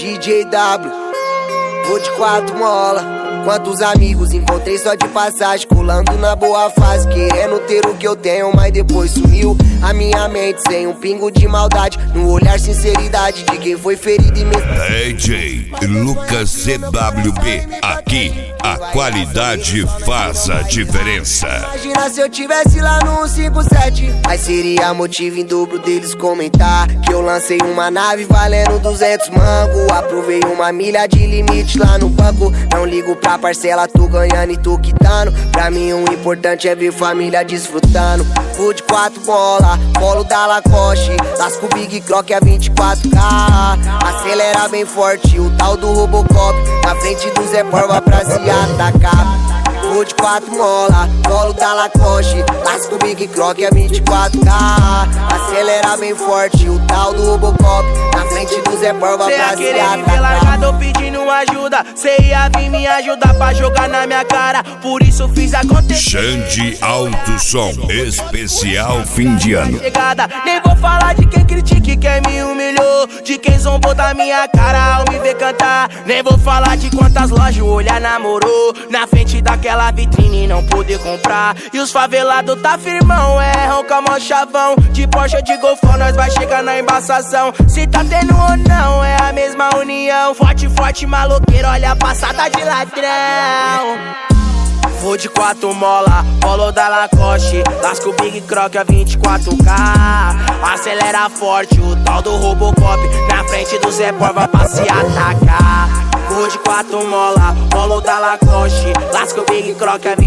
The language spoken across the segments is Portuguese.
DJ W, vou de 4 mola. Quantos amigos encontrei só de passagem, colando na boa fase, querendo ter o que eu tenho, mas depois sumiu a minha mente sem um pingo de maldade. No olhar sinceridade de quem foi ferido e mesmo. DJ Lucas CWB, aqui a qualidade faz a diferença. Imagina se eu tivesse lá no 157, aí seria motivo em dobro deles comentar que eu lancei uma nave valendo 200 mango. Aprovei uma milha de limite lá no banco. Não ligo pra parcela, tô ganhando e tô quitando. Pra mim o importante é ver família desfrutando. Vou de 4 bola, polo da Lacoste, lasco Big Croc a 24K. Acelera bem forte, o tal do Robocop, na frente do Zé Porva pra se atacar. Vou de 4 mola, polo da Lacoste, lasco Big Croc a 24K. Acelera bem forte, o tal do Robocop, na frente do Zé Porva pra se atacar. Largado pedindo ajuda, cê ia vir me ajudar pra jogar na minha cara, por isso fiz acontecer. Xande Alto Som, especial fim de ano. Nem vou falar de quem critica e quem me humilhou, de quem zombou da minha cara ao me ver cantar. Nem vou falar de quantas lojas o olhar namorou, na frente daquela vitrine e não poder comprar. E os favelados tá firmão, erram com a chavão, de Porsche ou de Golfão nós vai chegar na embaçação. Se tá tendo ou não, é a mesma união. Forte, forte, maloqueiro, olha a passada de ladrão. Vou de 4 mola, polo da Lacoste, lasco Big Croc a 24K. Acelera forte, o tal do Robocop, na frente do Zé Porva pra se atacar. Vou de 4 mola, polo da Lacoste, lasco Big Croc a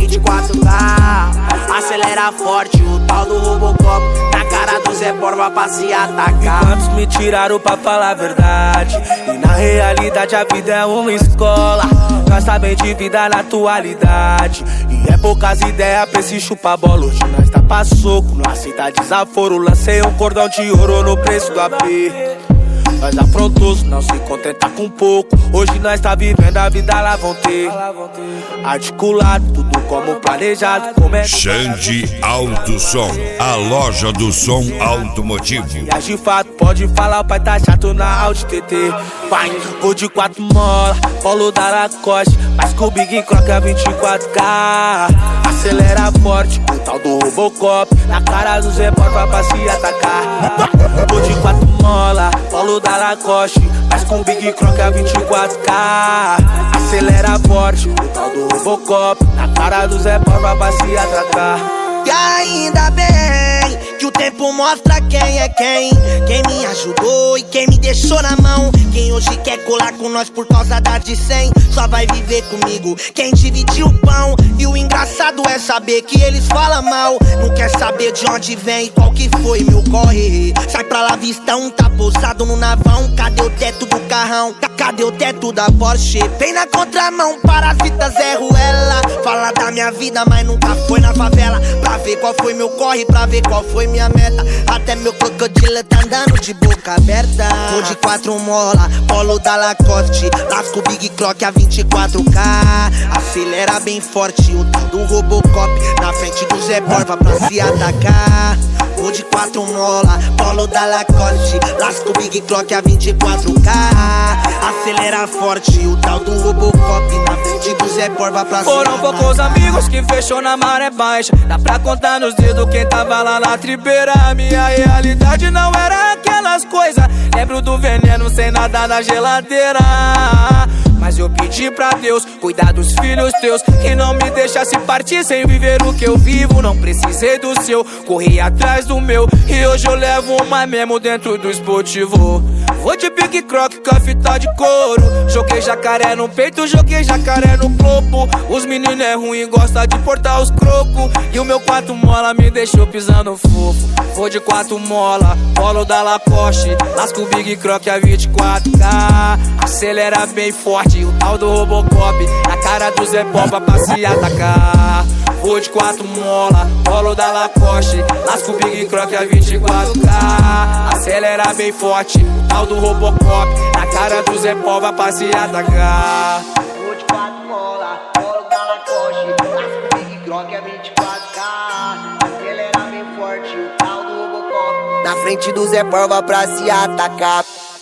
24K. Acelera forte, o tal do Robocop, na cara do Zé Porva pra se atacar. Quantos me tiraram pra falar a verdade, e na realidade a vida é uma escola. Nós sabemos de vida na atualidade, e é poucas ideias pra esse chupa-bola. Hoje nós tá pra soco, não aceita desaforo. Lancei um cordão de ouro no preço do AP. Nós afrontoso, não se contenta com pouco. Hoje nós tá vivendo a vida lá vão ter. Articulado, tudo como planejado. Xande Alto Som, a loja do som automotivo. E de fato, pode falar, o pai tá chato na Audi TT. Pai, vou de 4 mola, polo da Lacoste, mas com o Big Croc a 24K. Acelera forte, o tal do Robocop, na cara do Zé Porva pra se atacar. Vou de 4 mola, polo da Lacoste, mas com Big Croc a 24K. Acelera forte, o tal do Robocop, na cara do Zé Porva pra se atacar. E ainda bem que o tempo mostra quem é quem me ajudou e quem me deixou na mão. Quem hoje quer colar com nós por causa da de 100 só vai viver comigo quem dividiu o pão. E o engraçado é saber que eles falam mal, não quer saber de onde vem e qual que foi meu corre. Sai pra lá, vistão, tá pousado no navão. Cadê o teto do carrão? Cadê o teto da Porsche? Vem na contramão, parasita Zé Ruela. Fala da minha vida, mas nunca foi na favela, pra ver qual foi meu corre, pra ver qual foi minha meta. Até meu crocodilo tá andando de boca aberta. Vou de 4 mola, polo da Lacoste, lasco Big Croc a 24K. Acelera bem forte, o tal do Robocop, na frente do Zé Porva pra se atacar. Vou de 4 mola, polo da Lacoste, lasco Big Croc a 24K. Acelera forte, o tal do Robocop, na frente do Zé Porva pra se atacar. Foram poucos amigos que fechou na maré baixa, dá pra contar nos dedos quem tava lá na tribeira. A minha realidade não era aquelas coisas, lembro do veneno sem nada na geladeira. Mas eu pedi pra Deus cuidar dos filhos teus, que não me deixasse partir sem viver o que eu vivo. Não precisei do seu, corri atrás do meu, e hoje eu levo uma mesmo dentro do esportivo. Vou de Big Croc com a fita de couro, joguei jacaré no peito, joguei jacaré no globo. Os meninos é ruim, gosta de portar os crocos, e o meu 4 mola me deixou pisando fofo. Vou de 4 mola, polo da Lacoste, lasco Big Croc a 24K. Acelera bem forte, o tal do Robocop, na cara do Zé Porva pra se atacar. Vou de 4 mola, polo da Lacoste, lasco Big Croc a 24K. Acelera bem forte, o tal do Robocop, na cara do Zé Porva pra se atacar. Vou de 4 mola, polo da Lacoste, lasco Big Croc a 24K. Acelera bem forte, o tal do Robocop, na frente do Zé Porva pra se atacar.